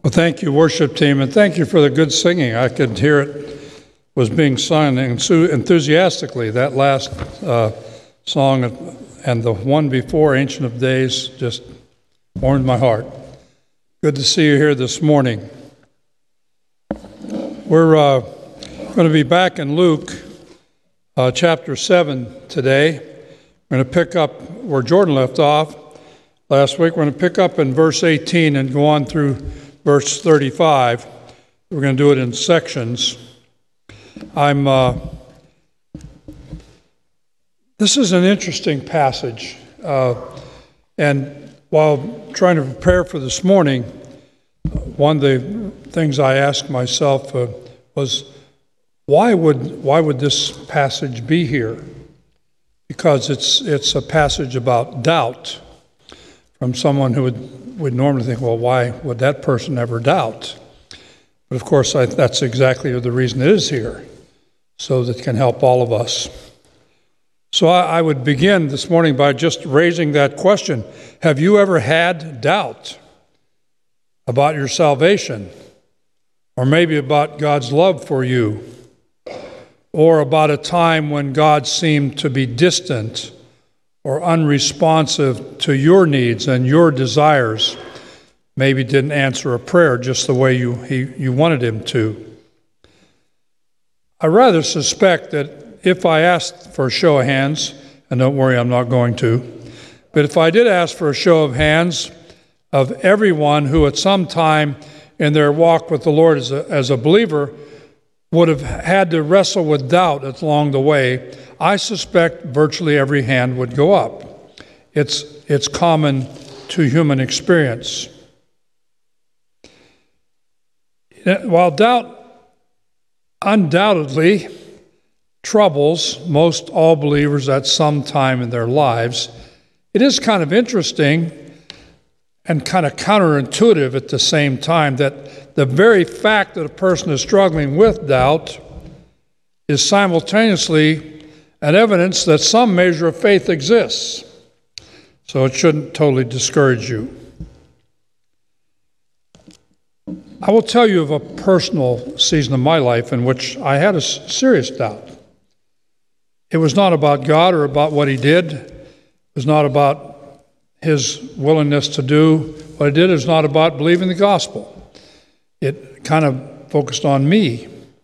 Well, thank you, worship team, and thank you for the good singing. I could hear it was being sung enthusiastically. That last song and the one before, Ancient of Days, just warmed my heart. Good to see you here this morning. We're going to be back in Luke chapter 7 today. We're going to pick up where Jordan left off last week. We're going to pick up in verse 18 and go on through verse 35. We're going to do it in sections. This is an interesting passage. And while trying to prepare for this morning, one of the things I asked myself was, why would this passage be here? Because it's a passage about doubt from someone who would normally think, well, why would that person ever doubt? But of course, that's exactly the reason it is here, so that it can help all of us. So I would begin this morning by just raising that question. Have you ever had doubt about your salvation? Or maybe about God's love for you? Or about a time when God seemed to be distant or unresponsive to your needs and your desires? Maybe didn't answer a prayer just the way you wanted him to. I rather suspect that if I asked for a show of hands, and don't worry, I'm not going to, but if I did ask for a show of hands of everyone who at some time in their walk with the Lord as a believer would have had to wrestle with doubt along the way, I suspect virtually every hand would go up. It's common to human experience. While doubt undoubtedly troubles most all believers at some time in their lives, it is kind of interesting and kind of counterintuitive at the same time that the very fact that a person is struggling with doubt is simultaneously an evidence that some measure of faith exists. So it shouldn't totally discourage you. I will tell you of a personal season of my life in which I had a serious doubt. It was not about God or about what he did. It was not about his willingness to do what he did. It was not about believing the gospel. It kind of focused on me.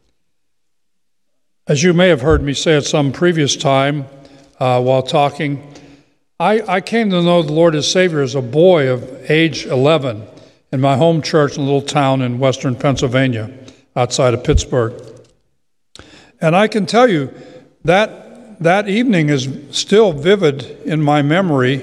As you may have heard me say at some previous time while talking, I came to know the Lord as Savior as a boy of age 11 in my home church in a little town in western Pennsylvania outside of Pittsburgh. And I can tell you that evening is still vivid in my memory.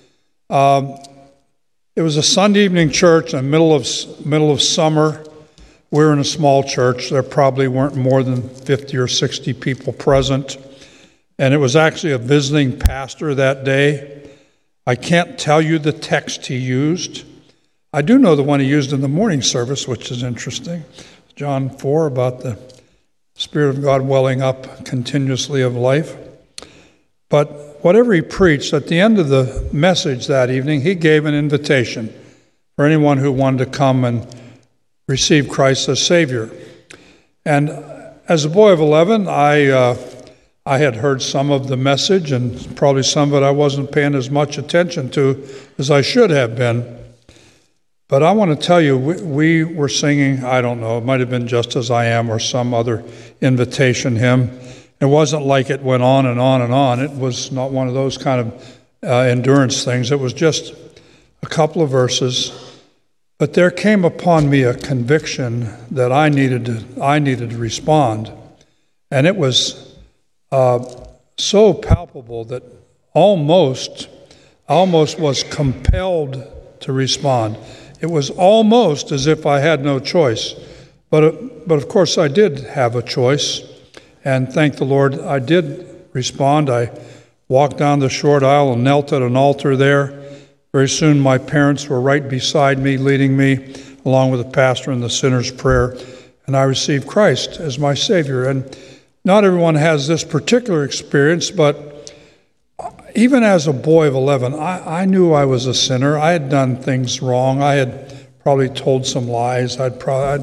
It was a Sunday evening church in the middle of summer. We were in a small church. There probably weren't more than 50 or 60 people present. And it was actually a visiting pastor that day. I can't tell you the text he used. I do know the one he used in the morning service, which is interesting. John 4, about the Spirit of God welling up continuously of life. But whatever he preached, at the end of the message that evening, he gave an invitation for anyone who wanted to come and receive Christ as Savior. And as a boy of 11, I had heard some of the message, and probably some of it I wasn't paying as much attention to as I should have been. But I want to tell you, we were singing, I don't know, it might have been Just As I Am or some other invitation hymn. It wasn't like it went on and on and on. It was not one of those kind of endurance things. It was just a couple of verses. But there came upon me a conviction that I needed to respond. And it was so palpable that almost was compelled to respond. It was almost as if I had no choice. But of course I did have a choice. And thank the Lord, I did respond. I walked down the short aisle and knelt at an altar there. Very soon my parents were right beside me, leading me, along with the pastor in the sinner's prayer. And I received Christ as my Savior. And not everyone has this particular experience, but even as a boy of 11, I knew I was a sinner. I had done things wrong. I had probably told some lies. I'm going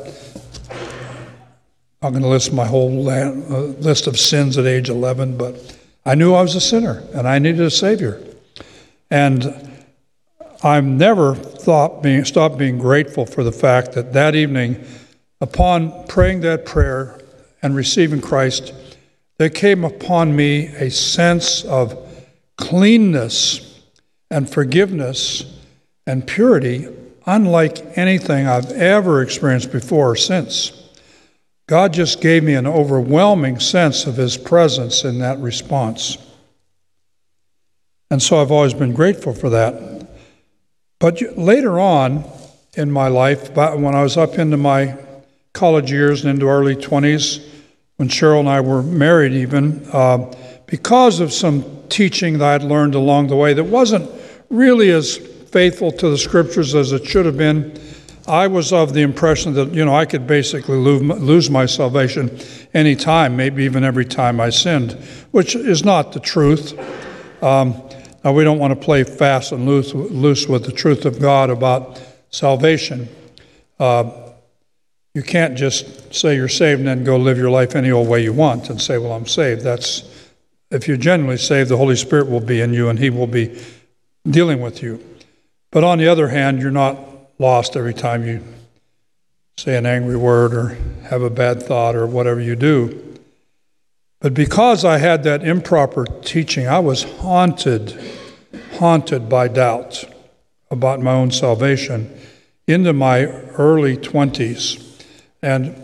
to list my whole list of sins at age 11, but I knew I was a sinner and I needed a Savior. And I've never stopped being grateful for the fact that that evening, upon praying that prayer and receiving Christ, there came upon me a sense of cleanness and forgiveness and purity unlike anything I've ever experienced before or since. God just gave me an overwhelming sense of His presence in that response. And so I've always been grateful for that. But later on in my life, when I was up into my college years and into early 20s, when Cheryl and I were married even, because of some teaching that I'd learned along the way that wasn't really as faithful to the Scriptures as it should have been, I was of the impression that, I could basically lose my salvation any time, maybe even every time I sinned, which is not the truth. Now, we don't want to play fast and loose with the truth of God about salvation. You can't just say you're saved and then go live your life any old way you want and say, well, I'm saved. If you're genuinely saved, the Holy Spirit will be in you and He will be dealing with you. But on the other hand, you're not lost every time you say an angry word or have a bad thought or whatever you do. But because I had that improper teaching, I was haunted by doubt about my own salvation into my early 20s. And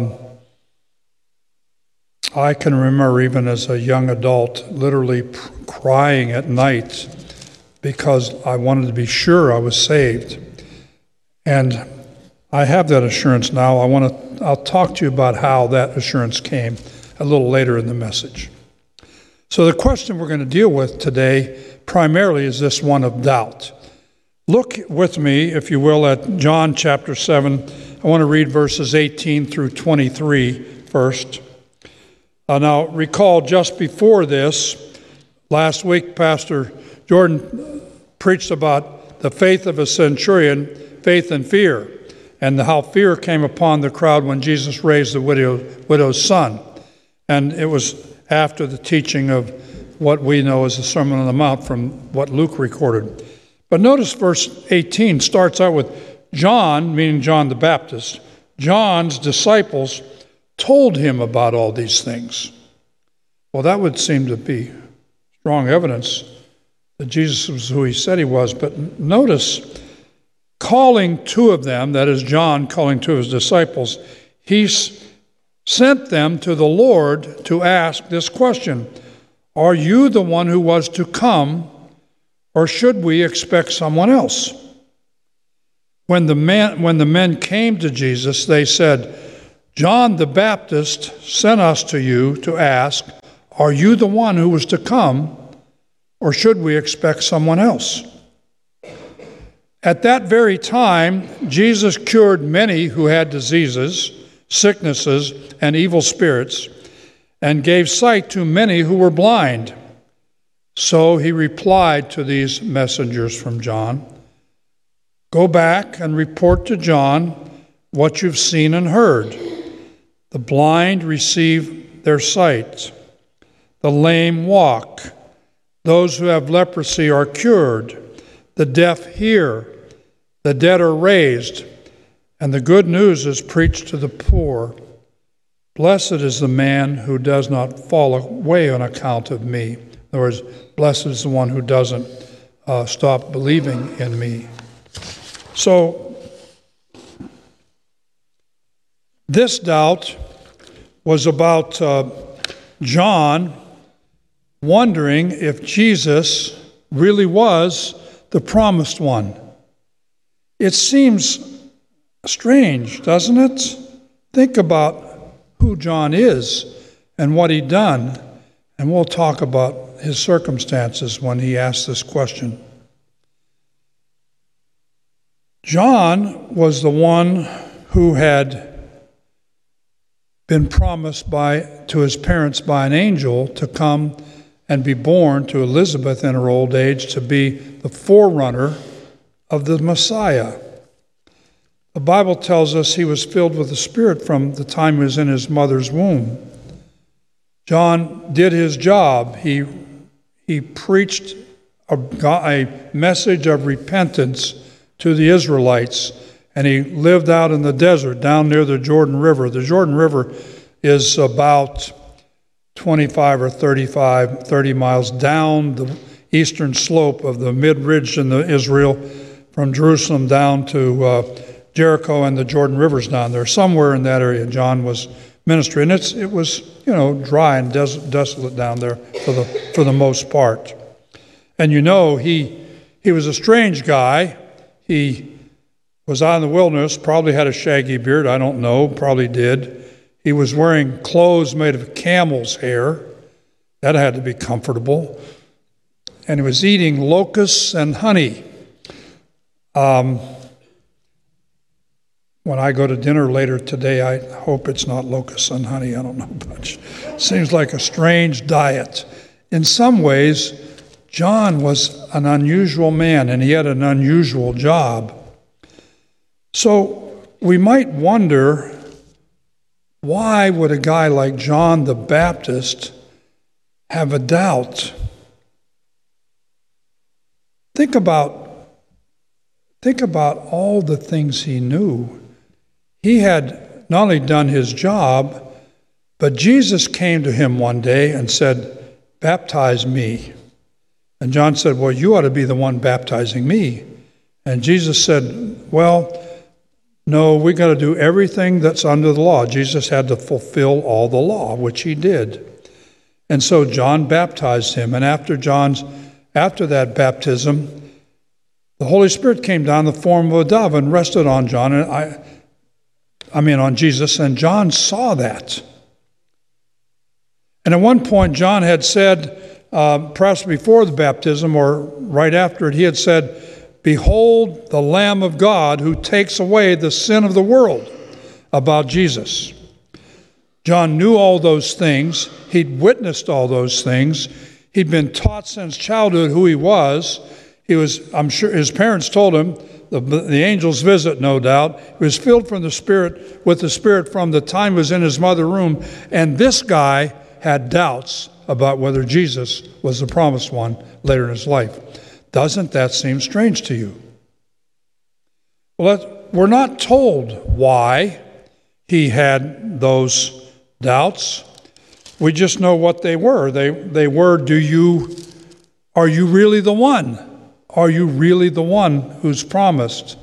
I can remember even as a young adult literally crying at night because I wanted to be sure I was saved. And I have that assurance now. I'll talk to you about how that assurance came a little later in the message. So the question we're going to deal with today primarily is this one of doubt. Look with me, if you will, at John chapter 7. I want to read verses 18 through 23 first. Now, recall just before this, last week, Pastor Jordan preached about the faith of a centurion, faith and fear, and how fear came upon the crowd when Jesus raised the widow's son. And it was after the teaching of what we know as the Sermon on the Mount from what Luke recorded. But notice verse 18 starts out with John, meaning John the Baptist, John's disciples told him about all these things. Well, that would seem to be strong evidence that Jesus was who He said He was. But notice, calling two of them, that is John calling two of his disciples, He sent them to the Lord to ask this question: are you the one who was to come, or should we expect someone else? When the men came to Jesus, they said, John the Baptist sent us to you to ask, are you the one who was to come, or should we expect someone else? At that very time, Jesus cured many who had diseases, sicknesses, and evil spirits, and gave sight to many who were blind. So He replied to these messengers from John, go back and report to John what you've seen and heard. The blind receive their sight. The lame walk. Those who have leprosy are cured. The deaf hear. The dead are raised. And the good news is preached to the poor. Blessed is the man who does not fall away on account of me. In other words, blessed is the one who doesn't stop believing in me. So, this doubt was about John wondering if Jesus really was the promised one. It seems strange, doesn't it? Think about who John is and what he'd done, and we'll talk about his circumstances when he asked this question. John was the one who had been promised to his parents by an angel to come and be born to Elizabeth in her old age to be the forerunner of the Messiah. The Bible tells us he was filled with the Spirit from the time he was in his mother's womb. John did his job. He preached a message of repentance to the Israelites, and he lived out in the desert down near the Jordan River. The Jordan River is about 25 or 30 miles down the eastern slope of the mid-ridge in Israel, from Jerusalem down to Jericho, and the Jordan River's down there. Somewhere in that area John was ministering. And it was dry and desolate down there for the most part. And he was a strange guy. He was out in the wilderness, probably had a shaggy beard, I don't know, probably did. He was wearing clothes made of camel's hair. That had to be comfortable. And he was eating locusts and honey. When I go to dinner later today, I hope it's not locusts and honey. I don't know much. Seems like a strange diet. In some ways, John was an unusual man, and he had an unusual job. So we might wonder, why would a guy like John the Baptist have a doubt? Think about all the things he knew. He had not only done his job, but Jesus came to him one day and said, "Baptize me." And John said, "Well, you ought to be the one baptizing me." And Jesus said, "Well, no, we got to do everything that's under the law." Jesus had to fulfill all the law, which he did. And so John baptized him. And after that baptism, the Holy Spirit came down in the form of a dove and rested on John. On Jesus, and John saw that. And at one point, John had said, perhaps before the baptism or right after it, he had said, "Behold the Lamb of God who takes away the sin of the world," about Jesus. John knew all those things. He'd witnessed all those things. He'd been taught since childhood who he was. I'm sure his parents told him, the angel's visit, no doubt. He was filled with the Spirit from the time he was in his mother's womb. And this guy had doubts about whether Jesus was the promised one later in his life. Doesn't that seem strange to you? Well, we're not told why he had those doubts. We just know what they were. They were, are you really the one? Are you really the one who's promised?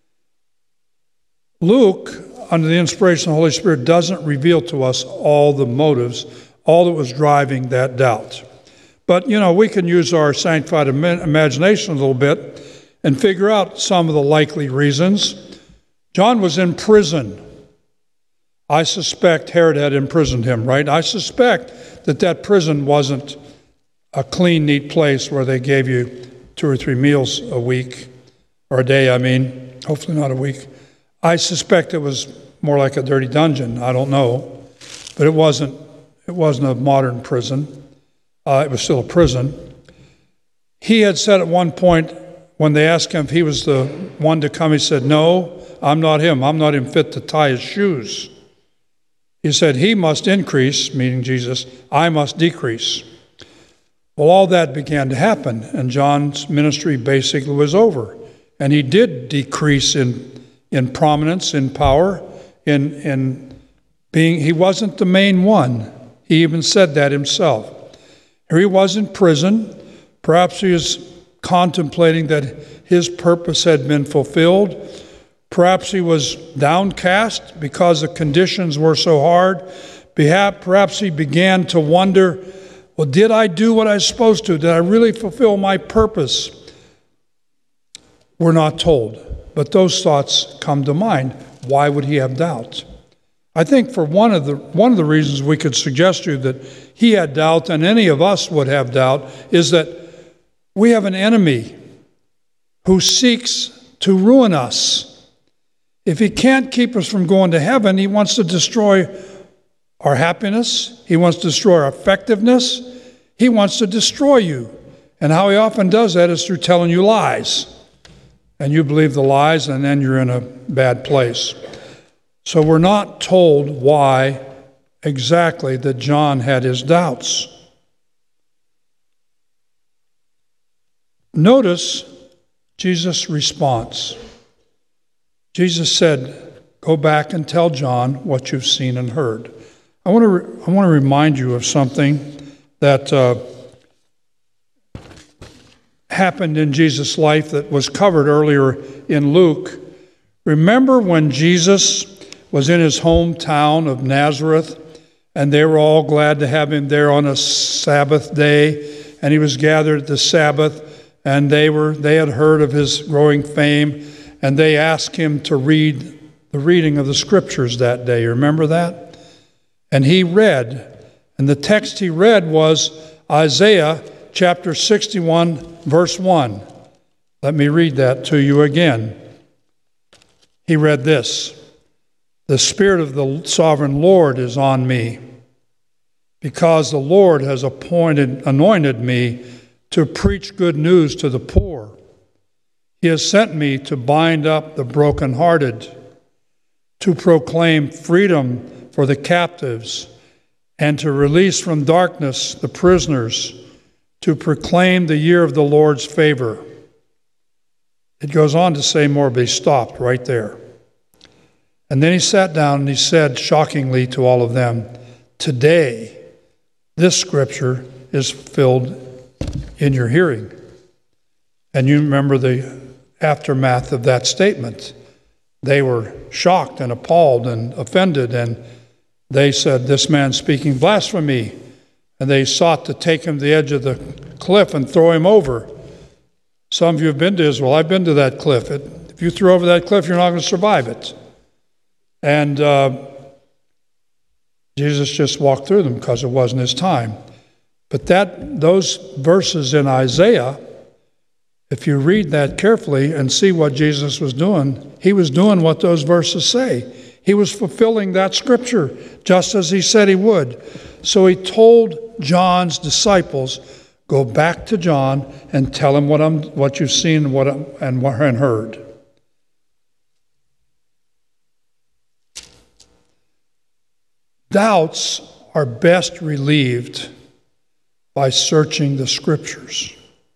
Luke, under the inspiration of the Holy Spirit, doesn't reveal to us all the motives, all that was driving that doubt. But, we can use our sanctified imagination a little bit and figure out some of the likely reasons. John was in prison. I suspect Herod had imprisoned him, right? I suspect that prison wasn't a clean, neat place where they gave you 2 or 3 meals a week, or a day, hopefully not a week. I suspect it was more like a dirty dungeon. I don't know. But it wasn't a modern prison. It was still a prison. He had said at one point, when they asked him if he was the one to come, he said, "No, I'm not him. I'm not even fit to tie his shoes." He said, "He must increase," meaning Jesus, "I must decrease." Well, all that began to happen, and John's ministry basically was over. And he did decrease in prominence, in power, in being, he wasn't the main one. He even said that himself. Here he was in prison. Perhaps he was contemplating that his purpose had been fulfilled. Perhaps he was downcast because the conditions were so hard. Perhaps he began to wonder, well, did I do what I was supposed to? Did I really fulfill my purpose? We're not told, but those thoughts come to mind. Why would he have doubt? I think for one of the reasons we could suggest to you that he had doubt, and any of us would have doubt, is that we have an enemy who seeks to ruin us. If he can't keep us from going to heaven, he wants to destroy our happiness. He wants to destroy our effectiveness. He wants to destroy you. And how he often does that is through telling you lies and you believe the lies, and then you're in a bad place. So we're not told why exactly that John had his doubts. Notice Jesus' response. Jesus said, "Go back and tell John what you've seen and heard." I want to remind you of something that happened in Jesus' life that was covered earlier in Luke. Remember when Jesus was in his hometown of Nazareth, and they were all glad to have him there on a Sabbath day, and he was gathered at the Sabbath, and they had heard of his growing fame, and they asked him to read the reading of the scriptures that day. You remember that? And he read, and the text he read was Isaiah chapter 61, verse 1. Let me read that to you again. He read this: "The Spirit of the Sovereign Lord is on me, because the Lord has anointed me to preach good news to the poor. He has sent me to bind up the brokenhearted, to proclaim freedom for the captives, and to release from darkness the prisoners, to proclaim the year of the Lord's favor." It goes on to say more, but he stopped right there. And then he sat down and he said shockingly to all of them, "Today, this scripture is fulfilled in your hearing." And you remember the aftermath of that statement. They were shocked and appalled and offended, and they said, "This man's speaking blasphemy." And they sought to take him to the edge of the cliff and throw him over. Some of you have been to Israel. I've been to that cliff. If you throw over that cliff, you're not going to survive it. And Jesus just walked through them because it wasn't his time. But those verses in Isaiah, if you read that carefully and see what Jesus was doing, he was doing what those verses say. He was fulfilling that scripture just as he said he would. So he told John's disciples, "Go back to John and tell him what you've seen and heard." Doubts are best relieved by searching the scriptures.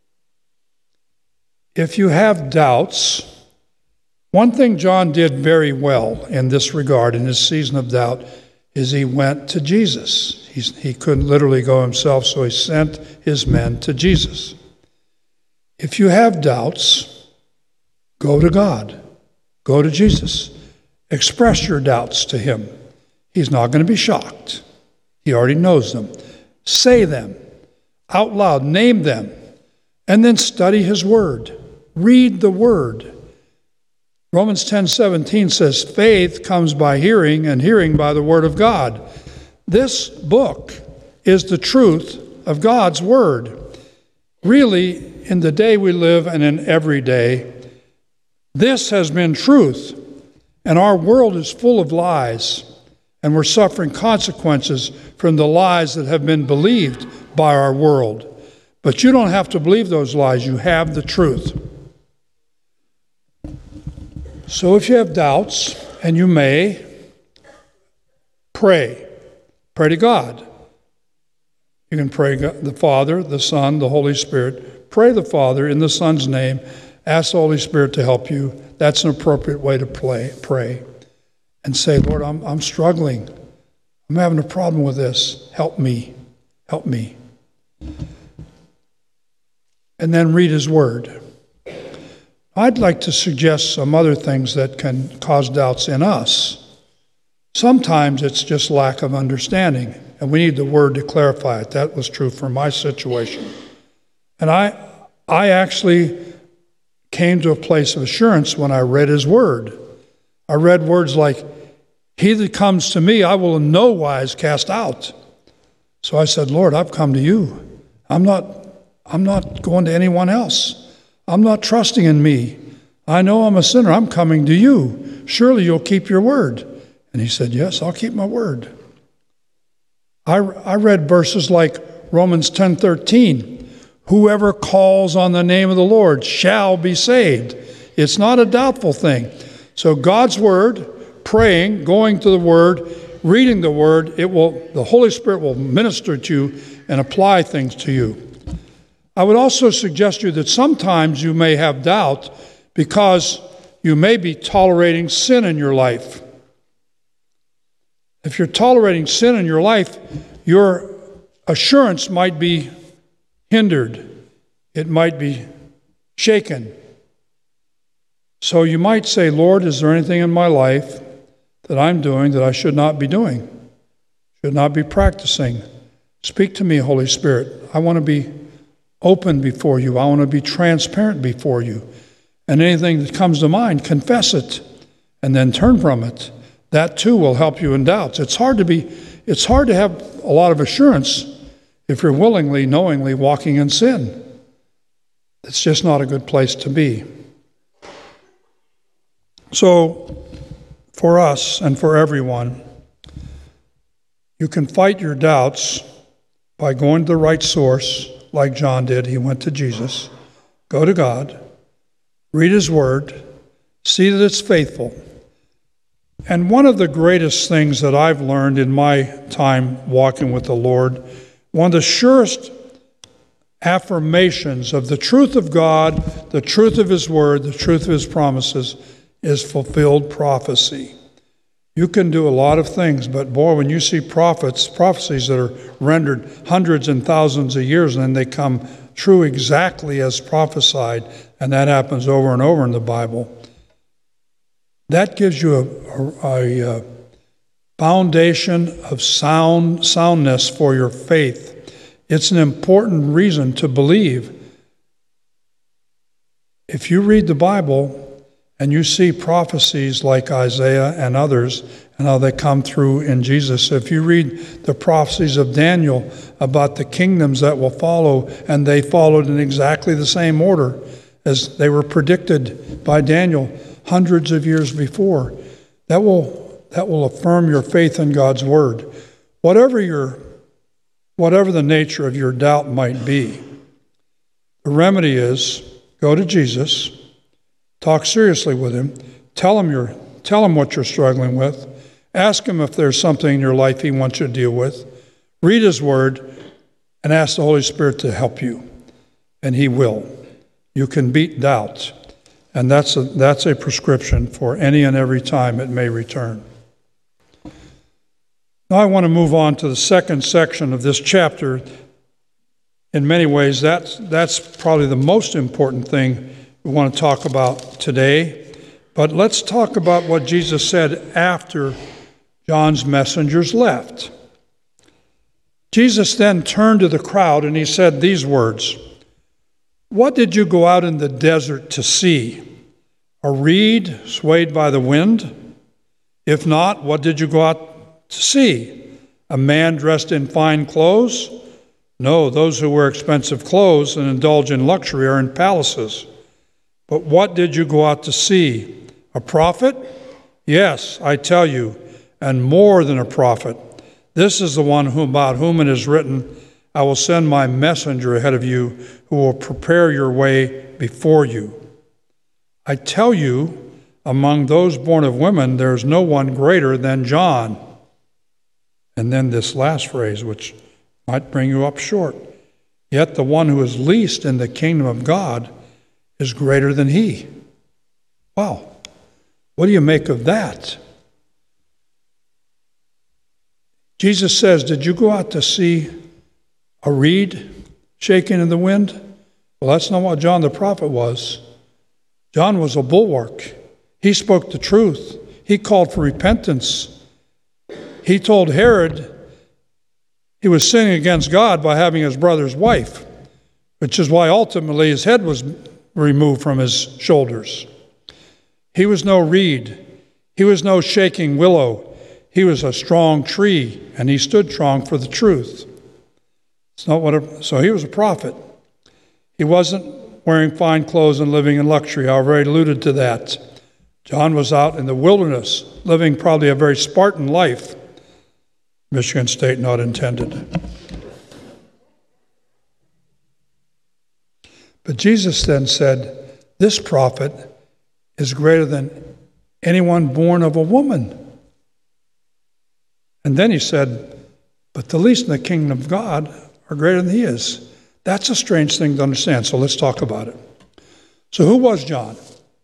If you have doubts, one thing John did very well in this regard, in his season of doubt, is he went to Jesus. He couldn't literally go himself, so he sent his men to Jesus. If you have doubts, go to God. Go to Jesus. Express your doubts to him. He's not going to be shocked. He already knows them. Say them out loud, name them, and then study his word. Read the word. Romans 10:17 says, "Faith comes by hearing, and hearing by the word of God." This book is the truth of God's word. Really, in the day we live and in every day, this has been truth. And our world is full of lies, and we're suffering consequences from the lies that have been believed by our world. But you don't have to believe those lies. You have the truth. So if you have doubts, and you may, pray. Pray to God. You can pray the Father, the Son, the Holy Spirit. Pray the Father in the Son's name. Ask the Holy Spirit to help you. That's an appropriate way to pray. And say, "Lord, I'm struggling. I'm having a problem with this. Help me. Help me." And then read his word. I'd like to suggest some other things that can cause doubts in us. Sometimes it's just lack of understanding, and we need the word to clarify it. That was true for my situation. And I actually came to a place of assurance when I read his word. I read words like, "He that comes to me, I will in no wise cast out." So I said, "Lord, I've come to you. I'm not going to anyone else. I'm not trusting in me. I know I'm a sinner. I'm coming to you. Surely you'll keep your word." And he said, "Yes, I'll keep my word." I read verses like Romans 10:13. "Whoever calls on the name of the Lord shall be saved." It's not a doubtful thing. So God's Word, praying, going to the Word, reading the Word, the Holy Spirit will minister to you and apply things to you. I would also suggest to you that sometimes you may have doubt because you may be tolerating sin in your life. If you're tolerating sin in your life, your assurance might be hindered. It might be shaken. So you might say, Lord, is there anything in my life that I'm doing that I should not be doing, should not be practicing? Speak to me, Holy Spirit. I want to be open before you. I want to be transparent before you. And anything that comes to mind, confess it and then turn from it. That too will help you in doubts. It's hard to have a lot of assurance if you're willingly, knowingly walking in sin. It's just not a good place to be. So, for us and for everyone, you can fight your doubts by going to the right source, like John did. He went to Jesus. Go to God. Read His Word. See that it's faithful. And one of the greatest things that I've learned in my time walking with the Lord, one of the surest affirmations of the truth of God, the truth of His Word, the truth of His promises, is fulfilled prophecy. You can do a lot of things, but boy, when you see prophecies that are rendered hundreds and thousands of years, and then they come true exactly as prophesied, and that happens over and over in the Bible, that gives you a foundation of soundness for your faith. It's an important reason to believe. If you read the Bible and you see prophecies like Isaiah and others and how they come through in Jesus, if you read the prophecies of Daniel about the kingdoms that will follow, and they followed in exactly the same order as they were predicted by Daniel hundreds of years before, that will affirm your faith in God's Word. Whatever the nature of your doubt might be, the remedy is go to Jesus, talk seriously with Him, tell Him what you're struggling with, ask Him if there's something in your life He wants you to deal with, read His Word, and ask the Holy Spirit to help you, and He will. You can beat doubt. And that's a prescription for any and every time it may return. Now I want to move on to the second section of this chapter. In many ways, that's probably the most important thing we want to talk about today. But let's talk about what Jesus said after John's messengers left. Jesus then turned to the crowd and He said these words, "What did you go out in the desert to see? A reed swayed by the wind? If not, what did you go out to see? A man dressed in fine clothes? No, those who wear expensive clothes and indulge in luxury are in palaces. But what did you go out to see? A prophet? Yes, I tell you, and more than a prophet. This is the one about whom it is written, I will send my messenger ahead of you who will prepare your way before you. I tell you, among those born of women, there is no one greater than John." And then this last phrase, which might bring you up short. "Yet the one who is least in the kingdom of God is greater than he." Wow. What do you make of that? Jesus says, did you go out to see a reed shaking in the wind? Well, that's not what John the prophet was. John was a bulwark. He spoke the truth. He called for repentance. He told Herod he was sinning against God by having his brother's wife, which is why ultimately his head was removed from his shoulders. He was no reed. He was no shaking willow. He was a strong tree, and he stood strong for the truth. So he was a prophet. He wasn't wearing fine clothes and living in luxury. I already alluded to that. John was out in the wilderness, living probably a very Spartan life. Michigan State not intended. But Jesus then said, this prophet is greater than anyone born of a woman. And then he said, but the least in the kingdom of God are greater than he is. That's a strange thing to understand, so let's talk about it. So who was John?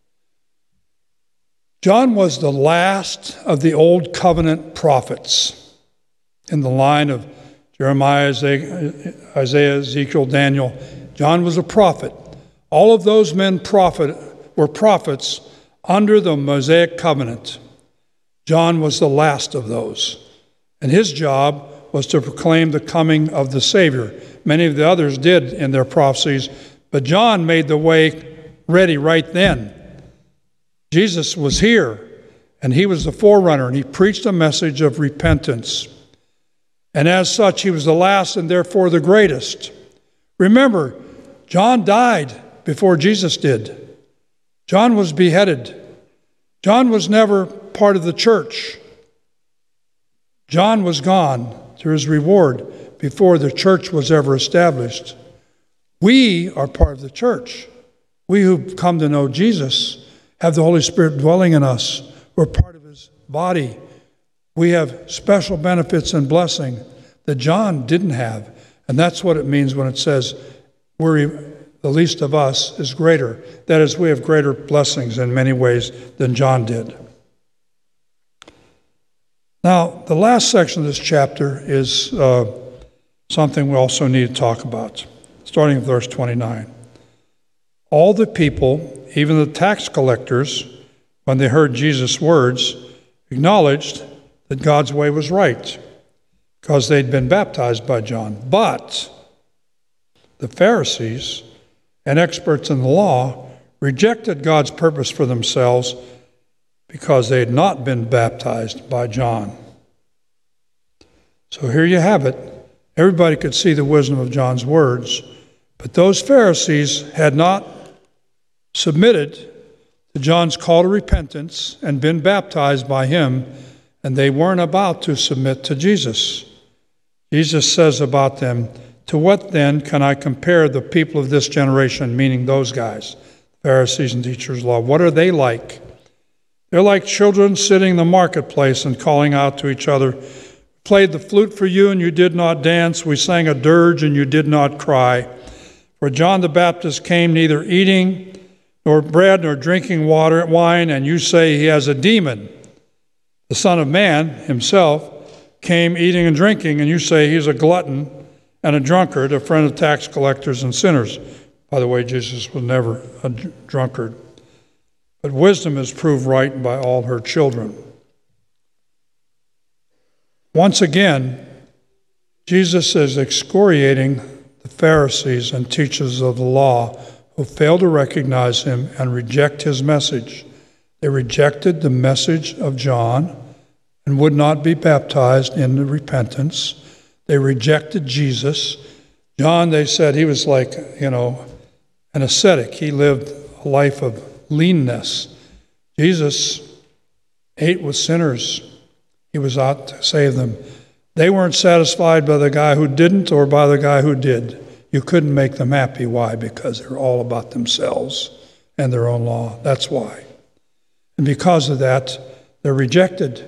John was the last of the Old Covenant prophets in the line of Jeremiah, Isaiah, Ezekiel, Daniel. John was a prophet. All of those men were prophets under the Mosaic covenant. John was the last of those. And his job was to proclaim the coming of the Savior. Many of the others did in their prophecies, but John made the way ready right then. Jesus was here, and he was the forerunner, and he preached a message of repentance. And as such, he was the last and therefore the greatest. Remember, John died before Jesus did. John was beheaded. John was never part of the church. John was gone to his reward before the church was ever established. We are part of the church. We who've come to know Jesus have the Holy Spirit dwelling in us. We're part of his body. We have special benefits and blessing that John didn't have. And that's what it means when it says the least of us is greater. That is, we have greater blessings in many ways than John did. Now, the last section of this chapter is something we also need to talk about, starting with verse 29. All the people, even the tax collectors, when they heard Jesus' words, acknowledged that God's way was right because they'd been baptized by John. But the Pharisees and experts in the law rejected God's purpose for themselves because they had not been baptized by John. So here you have it. Everybody could see the wisdom of John's words, but those Pharisees had not submitted to John's call to repentance and been baptized by him, and they weren't about to submit to Jesus. Jesus says about them, to what then can I compare the people of this generation, meaning those guys, Pharisees and teachers of law? What are they like? They're like children sitting in the marketplace and calling out to each other, played the flute for you and you did not dance. We sang a dirge and you did not cry. For John the Baptist came neither eating nor bread nor drinking wine, and you say he has a demon. The Son of Man himself came eating and drinking, and you say he's a glutton and a drunkard, a friend of tax collectors and sinners. By the way, Jesus was never a drunkard. But wisdom is proved right by all her children. Once again, Jesus is excoriating the Pharisees and teachers of the law who fail to recognize him and reject his message. They rejected the message of John and would not be baptized into repentance. They rejected Jesus. John, they said, he was like, an ascetic. He lived a life of leanness. Jesus ate with sinners. He was out to save them. They weren't satisfied by the guy who didn't or by the guy who did. You couldn't make them happy. Why? Because they're all about themselves and their own law. That's why. And because of that, they're rejected.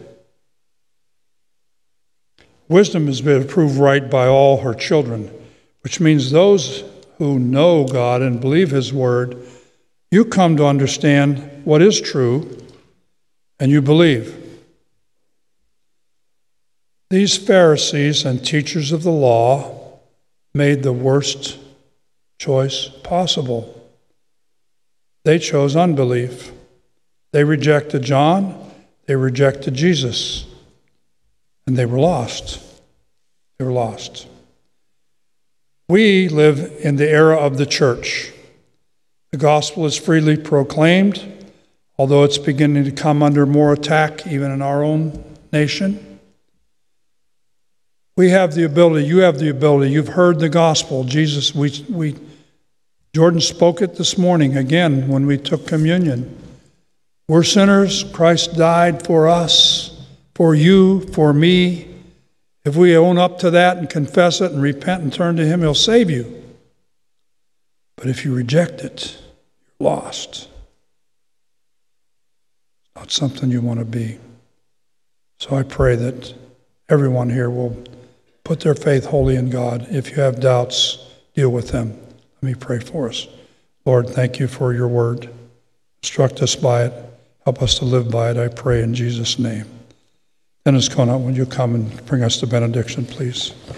Wisdom has been proved right by all her children, which means those who know God and believe his word, you come to understand what is true and you believe. These Pharisees and teachers of the law made the worst choice possible. They chose unbelief. They rejected John. They rejected Jesus. And they were lost. They were lost. We live in the era of the church. The gospel is freely proclaimed, although it's beginning to come under more attack even in our own nation. We have the ability, you have the ability, you've heard the gospel. Jesus, Jordan spoke it this morning again when we took communion. We're sinners, Christ died for us, for you, for me. If we own up to that and confess it and repent and turn to him, he'll save you. But if you reject it, you're lost. not something you want to be. So I pray that everyone here will put their faith wholly in God. If you have doubts, deal with them. Let me pray for us. Lord, thank you for your word. Instruct us by it. Help us to live by it, I pray in Jesus' name. Dennis Conant, will you come and bring us the benediction, please?